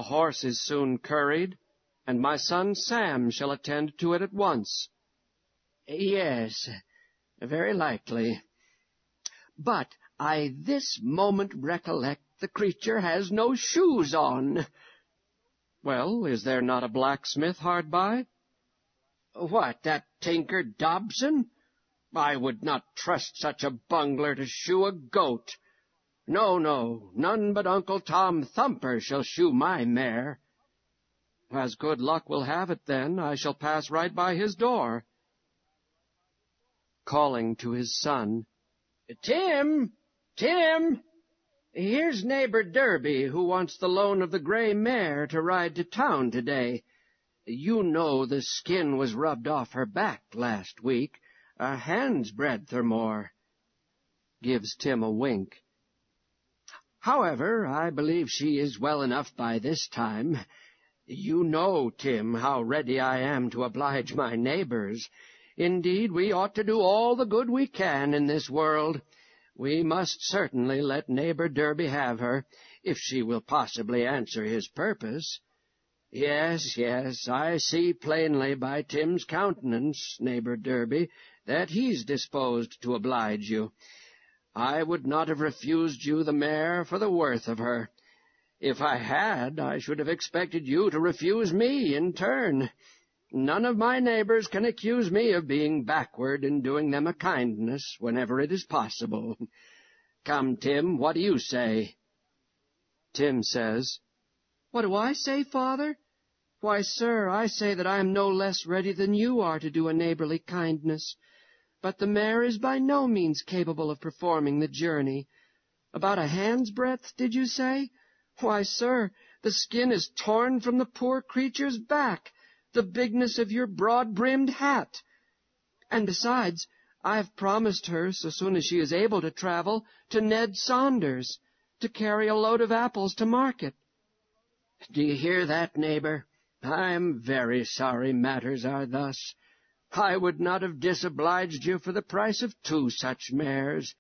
horse is soon curried, and my son Sam shall attend to it at once." "Yes, very likely. But I this moment recollect the creature has no shoes on." "Well, is there not a blacksmith hard by?" "What, that tinker Dobson? I would not trust such a bungler to shoe a goat. No, none but Uncle Tom Thumper shall shoe my mare." "As good luck will have it, then, I shall pass right by his door." Calling to his son, Tim! Here's neighbor Derby, who wants the loan of the gray mare to ride to town today. You know the skin was rubbed off her back last week, a hand's breadth or more." Gives Tim a wink. "However, I believe she is well enough by this time. You know, Tim, how ready I am to oblige my neighbors. Indeed, we ought to do all the good we can in this world. We must certainly let neighbor Derby have her, if she will possibly answer his purpose. Yes, I see plainly by Tim's countenance, neighbor Derby, that he's disposed to oblige you. I would not have refused you the mare for the worth of her. If I had, I should have expected you to refuse me in turn. None of my neighbors can accuse me of being backward in doing them a kindness whenever it is possible. Come, Tim, what do you say?" Tim says, "What do I say, Father? Why, sir, I say that I am no less ready than you are to do a neighborly kindness. But the mare is by no means capable of performing the journey. About a hand's breadth, did you say? Why, sir, the skin is torn from the poor creature's back, the bigness of your broad-brimmed hat. And besides, I have promised her, so soon as she is able to travel, to Ned Saunders, to carry a load of apples to market." "Do you hear that, neighbor? I am very sorry matters are thus. I would not have disobliged you for the price of 2 such mares.